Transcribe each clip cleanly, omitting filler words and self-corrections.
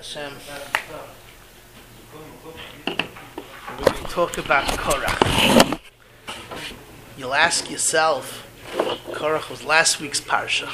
Hashem. We're going to talk about Korach. You'll ask yourself, Korach was last week's parsha.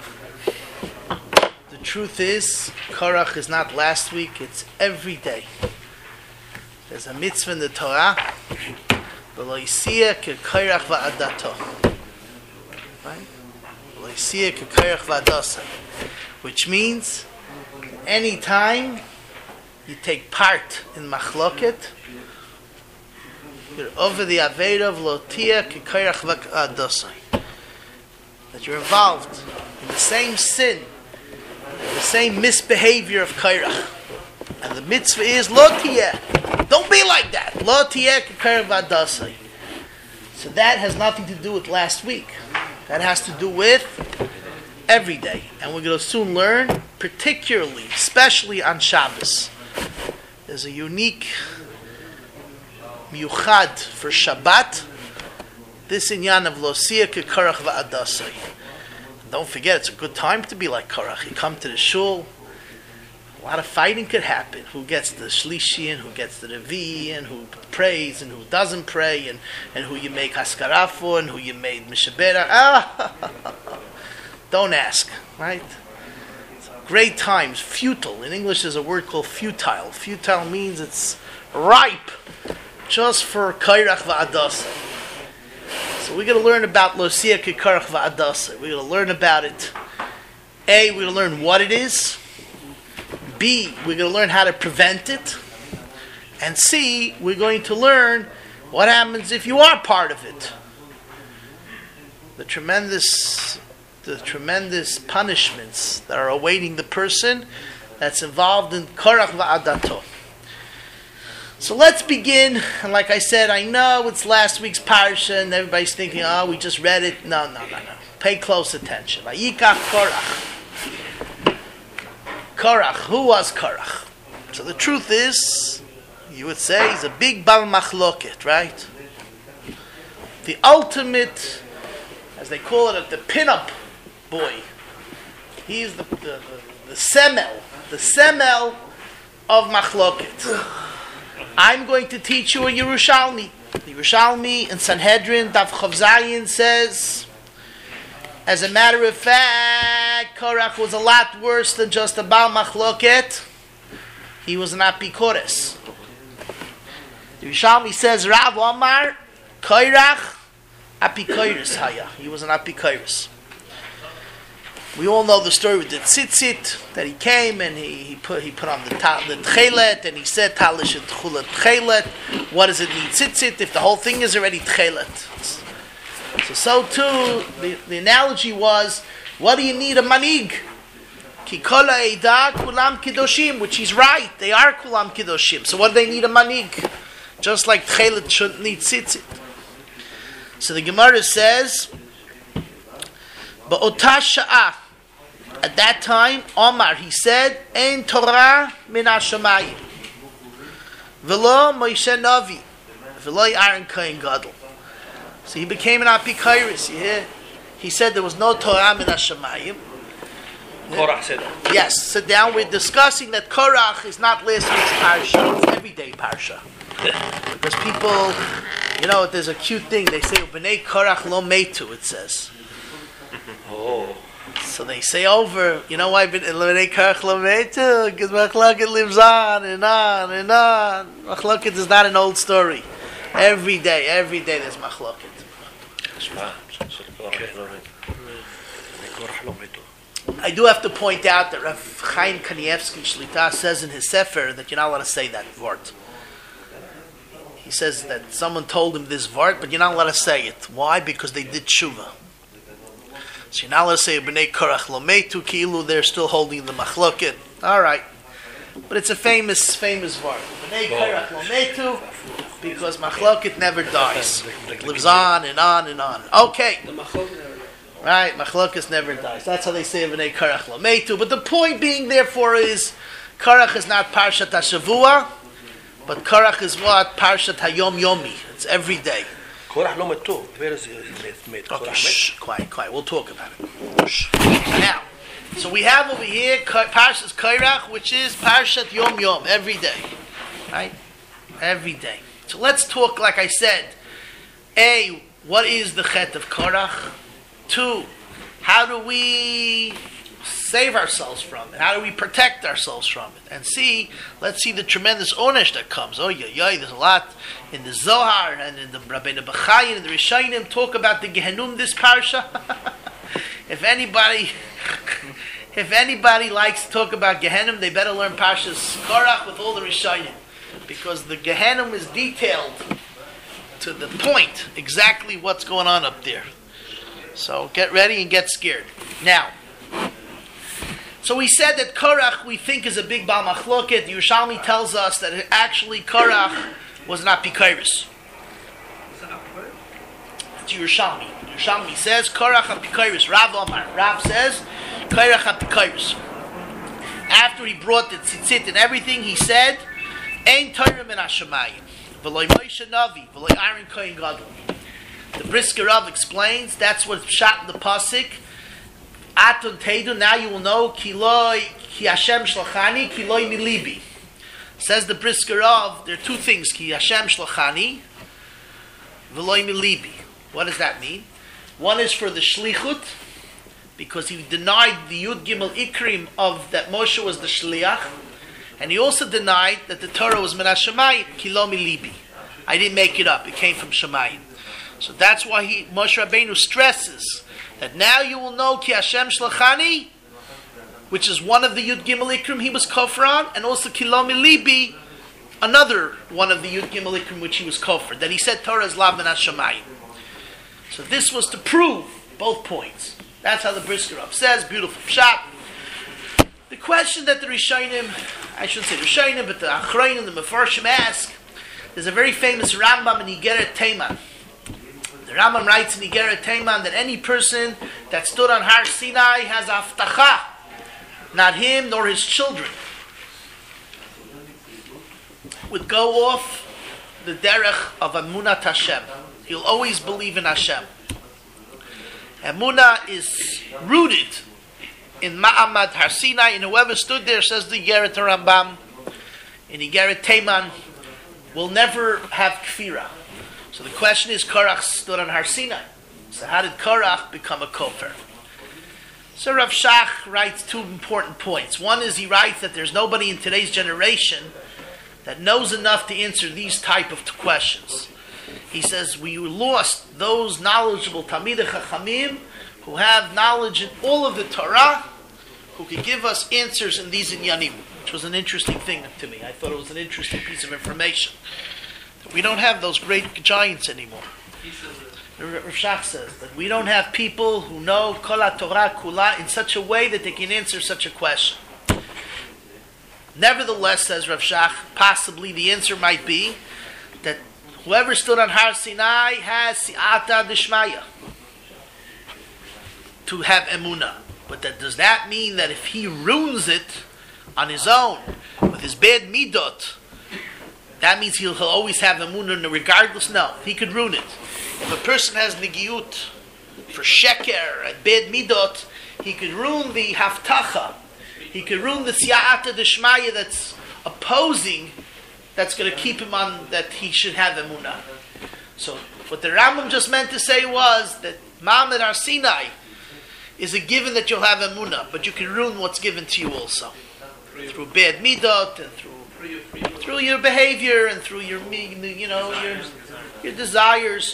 The truth is, Korach is not last week, it's every day. There's a mitzvah in the Torah, V'lo yisiyah ke'korach va'adato. Right? V'lo yisiyah ke'korach va'adasa. Which means, any time you take part in machloket, you're over the aveira of lotia ke'korach va'adasa. That you're involved in the same sin, the same misbehavior of Korach. And the mitzvah is lotia. Don't be like that. Lotia ke'korach va'adasa. So that has nothing to do with last week. That has to do with every day. And we're going to soon learn, particularly, especially on Shabbos. There's a unique miyuchad for Shabbat. This inyan of Losia ke'korach va'adasai. Don't forget, it's a good time to be like Korach. You come to the shul, a lot of fighting could happen. Who gets the shlishi and who gets the revi and who prays and who doesn't pray and who you make haskara for and who you made mishabera. Don't ask, right? Great times, futile. In English there's a word called futile. Futile means it's ripe just for Korach va'adasa. So we're going to learn about Losia ke'korach va'adasa. We're going to learn about it. A, we're going to learn what it is. B, we're going to learn how to prevent it. And C, we're going to learn what happens if you are part of it. The tremendous punishments that are awaiting the person that's involved in Korach va'adato. So let's begin. And like I said, I know it's last week's parsha and everybody's thinking, oh, we just read it. No. Pay close attention. Vayikach Korach. Korach. Who was Korach? So the truth is, you would say he's a big bal machloket, right? The ultimate, as they call it, the pin-up boy. He's the semel of machloket. I'm going to teach you a Yerushalmi. The Yerushalmi in Sanhedrin, Daf Chav Zayin says, as a matter of fact, Korach was a lot worse than just a Baal Machloket. He was an Apikores. The Yerushalmi says, Rav Omar, Korach, Apikores Haya. He was an Apikores. We all know the story with the tzitzit, that he came and he put on the tchelet and he said talish and tchulat tchelet. What does it need tzitzit if the whole thing is already tchelet? So too the analogy was, what do you need a manig? Ki kol ha'edah kulam kidoshim, which he's right, they are kulam kidoshim. So what do they need a manig? Just like tchelet shouldn't need tzitzit. So the Gemara says, Ba'otah sha'ah, at that time, Omar, he said, Ein Torah min hashamayim, V'lo Moshe Navi, V'lo Aaron Kohen Gadol. So he became an apikairis. You hear? He said there was no Torah min hashamayim. Korach said that. Yes. Sit down. We're discussing that Korach is not last week's parsha; it's everyday parsha. Because people, there's a cute thing. They say, "Bnei Korach lo metu." It says. Oh. So they say over, you know why Bnei Korach lo metu? Because Machloket lives on and on and on. Machloket is not an old story. Every day there's Machloket. I do have to point out that Rav Chaim Kanievsky Shlita says in his Sefer that you're not allowed to say that word. He says that someone told him this word, but you're not allowed to say it. Why? Because they did tshuva. So you're not allowed to say B'nei Korach lo metu ki'ilu, they're still holding the machloket. All right, but it's a famous word. B'nei Korach lo metu, because machloket never dies. It lives on and on and on. Okay, right? Machloket never dies. That's how they say B'nei Korach lo metu. But the point being, therefore, is Korach is not Parshat HaShavua, but Korach is what? Parshat HaYom Yomi. It's every day. Korach lo metu. Where is he made? Okay, shh, quiet. We'll talk about it. Shh. Now, So we have over here Parshas Kairach, which is Parshat Yom Yom, every day. Right? Every day. So let's talk, like I said, A, what is the Chet of Korach? 2, how do we save ourselves from it? How do we protect ourselves from it? And C, let's see the tremendous onesh that comes. Oh, yeah, there's a lot in the Zohar and in the Rabbeinu Bachai and the Rishonim talk about the Gehenum, this Parsha. If anybody likes to talk about Gehenum, they better learn Parshas Korach with all the Rishonim, because the Gehenum is detailed to the point exactly what's going on up there. So get ready and get scared. Now, so we said that Korach we think is a big Bal Machloket. The Yerushalmi tells us that actually Korach was not Pikairis. It's Yerushalmi. Yerushalmi says Korach HaPikairis. Rav Omar. Rav says Korach HaPikairis. After he brought the tzitzit and everything, he said, Ein Torah min Hashemayim, v'loi Moshe Navi, v'loi Aaron Kohen Gadol. The Brisker Rav explains that's what's shot in the pasuk. Aton Teidu, now you will know, ki Hashem shlachani, ki loi milibi. Says the Brisker Rav, there are two things, ki Hashem shlachani, v'loi milibi. What does that mean? One is for the shlichut, because he denied the Yud Gimel Ikrim of that Moshe was the shliach, and he also denied that the Torah was min Hashemayim, ki lo milibi. I didn't make it up, it came from Shemayim. So that's why Moshe Rabbeinu stresses that now you will know ki Hashem shlachani, which is one of the Yud Gimel Ikrim he was kofar on, and also ki lo milibi, another one of the Yud Gimel Ikrim which he was kofar, that he said Torah is lav min Hashemayim. So this was to prove both points. That's how the Brisker Rav says, beautiful pshat. The question that the Rishonim, I shouldn't say Rishonim, but the Achronim, the Mefarshim ask, there's a very famous Rambam in Igeret Teiman. The Rambam writes in Igeret Teiman that any person that stood on Har Sinai has aftacha, not him nor his children, would go off the derech of Emunat Hashem. He'll always believe in Hashem. Emunah is rooted in Ma'amad Har Sinai, and whoever stood there, says the Igeret Rambam, in Igeret Teiman, will never have kfira. So the question is, Korach stood on Har Sinai. So how did Korach become a kofar? So Rav Shach writes two important points. One is he writes that there's nobody in today's generation that knows enough to answer these type of questions. He says we lost those knowledgeable Talmidei Chachamim who have knowledge in all of the Torah, who could give us answers in these inyanim, which was an interesting thing to me. I thought it was an interesting piece of information. We don't have those great giants anymore. Rav Shach says that we don't have people who know Kol HaTorah Kula in such a way that they can answer such a question. Nevertheless, says Rav Shach, possibly the answer might be that whoever stood on Har Sinai has Si'ata D'Shmaya to have Emunah. But does that mean that if he ruins it on his own, with his bad midot, that means he'll always have Emunah regardless? No, he could ruin it. If a person has Negiut for Sheker and bad midot, he could ruin the Haftacha. He could ruin the Si'ata D'Shmaya that's opposing, that's going to keep him on, that he should have Emunah. So what the Rambam just meant to say was that Ma'amad Har Sinai is a given that you'll have Emunah, but you can ruin what's given to you also. Through bad midot and through your behavior and through your desires.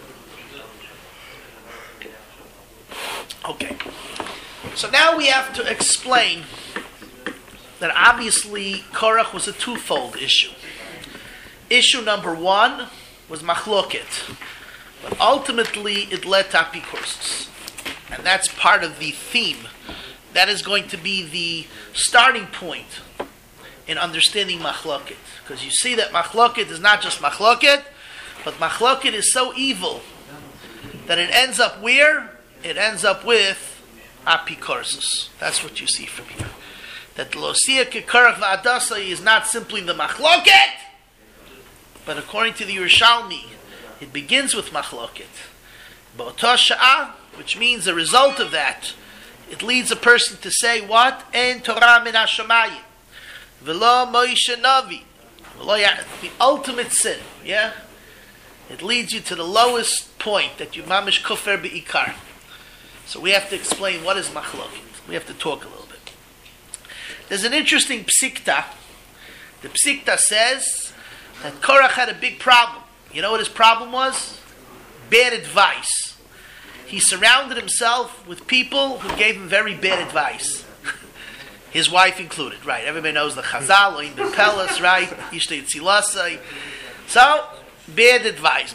Okay. So now we have to explain that obviously Korach was a twofold issue. Issue number one was machloket, but ultimately it led to apikursus, and that's part of the theme. That is going to be the starting point in understanding machloket, because you see that machloket is not just machloket, but machloket is so evil that it ends up where? It ends up with apikursus. That's what you see from here. That Losia Kekarach Va'adasa is not simply the machloket, but according to the Yerushalmi, it begins with machloket. Ba'otah sha'ah, which means the result of that it leads a person to say what? En Torah min hashamayim. V'lo Moshe Navi. The ultimate sin, yeah? It leads you to the lowest point that you mamish kufer be'ikar. So we have to explain what is machloket. We have to talk a little bit. There's an interesting psikta. The psikta says that Korach had a big problem. You know what his problem was? Bad advice. He surrounded himself with people who gave him very bad advice. His wife included, right? Everybody knows the Chazal, Oin ben Pelas, right? Ishta Yitzilasai. So, bad advice.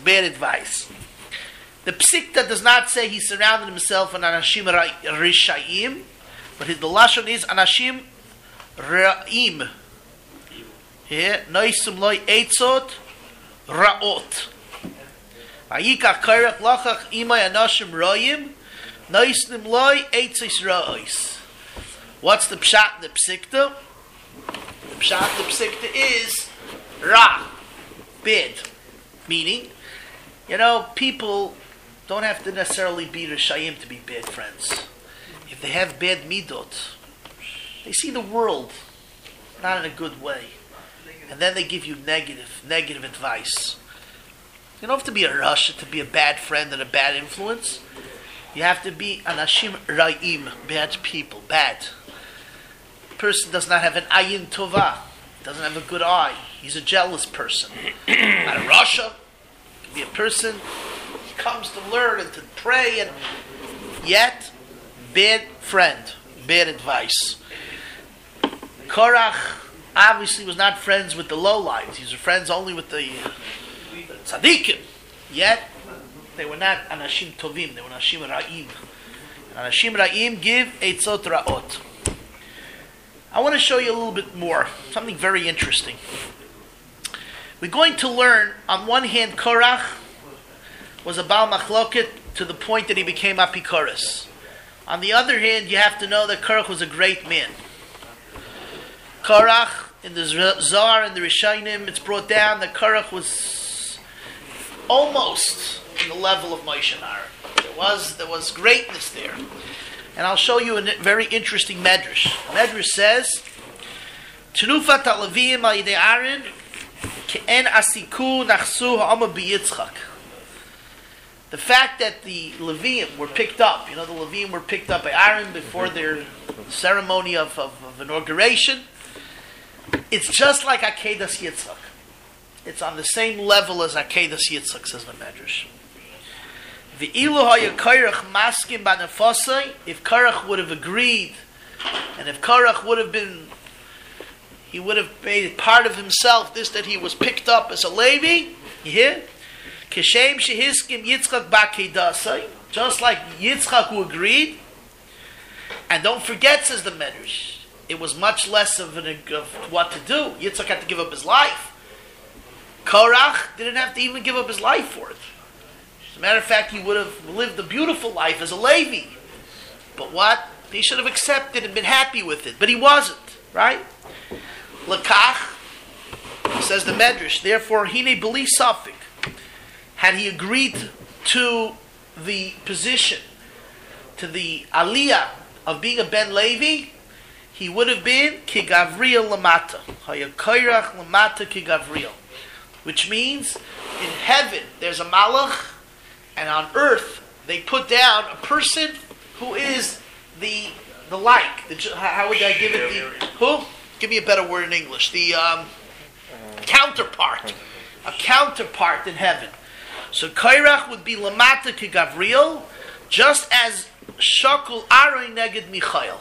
The Psikta does not say he surrounded himself with Anashim Rishayim, but the Lashon is Anashim Ra'im. Here, Noisum Loi Eitzot Ra'ot. Vayikach Korach Lachach Imay Anashim Ra'im, Noisum Loi Eitzos Ra'os. What's the pshat in the psikta? The pshat in the psikta is ra, bad. Meaning, people don't have to necessarily be rishayim to be bad friends. If they have bad midot, they see the world not in a good way. And then they give you negative advice. You don't have to be a rasha to be a bad friend and a bad influence. You have to be anashim ra'im, bad people, bad. Person does not have an ayin tova, doesn't have a good eye. He's a jealous person. Not a rasha. Can be a person he comes to learn and to pray, and yet bad friend, bad advice. Korach obviously was not friends with the lowlights. He was friends only with the tzaddikim. Yet they were not anashim tovim. They were anashim ra'im. And anashim ra'im give eitzot ra'ot. I want to show you a little bit more, something very interesting. We're going to learn, on one hand, Korach was a Baal Machloket to the point that he became Apikoros. On the other hand, you have to know that Korach was a great man. Korach, in the Zohar and the Rishonim, it's brought down that Korach was almost in the level of Moshe and Aaron. There was greatness there. And I'll show you a very interesting medrash. Medrash says, Tenufat haLevim al yidei Aaron ke'en asiku nachsu ha'ama b'Yitzchak. The fact that the Levim were picked up, the Levim were picked up by Aaron before their ceremony of inauguration, it's just like Akedas Yitzchak. It's on the same level as Akedas Yitzchak, says the medrash. If Korach would have agreed, and if Korach would have been, he would have made it part of himself, this that he was picked up as a Levi, you hear? Just like Yitzchak who agreed, and don't forget, says the Medrash, it was much less of what to do. Yitzchak had to give up his life. Korach didn't have to even give up his life for it. As a matter of fact, he would have lived a beautiful life as a Levi. But what? He should have accepted and been happy with it. But he wasn't, right? Lakach, says the Medrash, therefore, hine beli safik. Had he agreed to the position, to the aliyah of being a Ben Levi, he would have been ki Gavriel lamata. Hayakoyrach lamata ki Gavriel. Which means, in heaven, there's a malach, and on earth, they put down a person who is the like. How would I give it? Who? Give me a better word in English. The counterpart. A counterpart in heaven. So Korach would be Lamata ki Gavriel, just as Shakul Aroy neged Michael.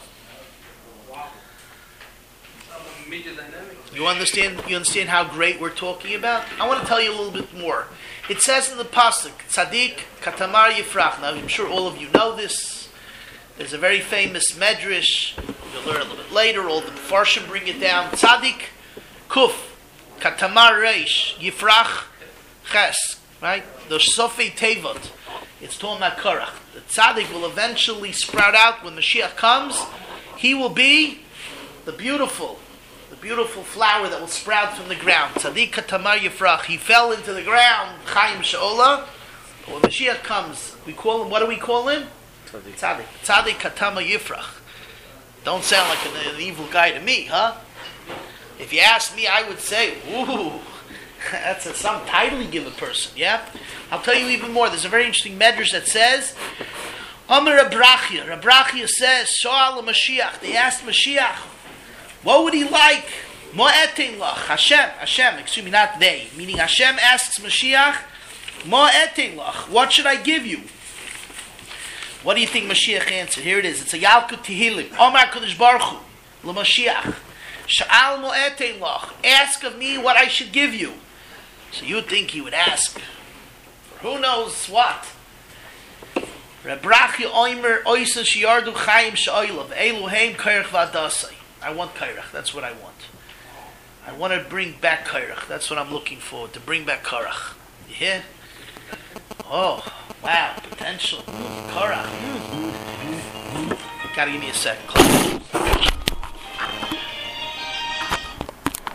You understand how great we're talking about? I want to tell you a little bit more. It says in the pasuk, Tzadik Katamar Yifrach. Now, I'm sure all of you know this. There's a very famous medrash. You'll learn a little bit later. All the Farshim bring it down. Tzadik Kuf Katamar Reish Yifrach Ches. Right? The Sofei Tevot. It's talking about Korach. The Tzadik will eventually sprout out when Mashiach comes. He will be the beautiful flower that will sprout from the ground. Tzadik Katamar Yifrach. He fell into the ground. Chaim She'olah. But when Mashiach comes, we call him, what do we call him? Tzaddik. Tzaddik katama yifrach. Don't sound like an evil guy to me, huh? If you ask me, I would say, ooh, that's some title you give a person, yeah? I'll tell you even more. There's a very interesting medrash that says, Amar Rabrachia. Rabrachia says, Sha'al Mashiach. They asked Mashiach, what would he like? Mo'etin lach. Hashem, excuse me, not they. Meaning Hashem asks Mashiach, Mo'etin lach. What should I give you? What do you think Mashiach answered? Here it is. It's a Yalkut Tehillim. Omar Kodesh Baruch Hu. L'Mashiach. Sha'al mo'etein lach. Ask of me what I should give you. So you would think he would ask for who knows what. Rebrachi oimer oisa shiyardu chayim sha'oilav. Eluheim kairach v'adasai. I want kairach. That's what I want. I want to bring back kairach. That's what I'm looking for. To bring back kairach. You hear? Oh, wow. Potential. Kairach. Gotta give me a second.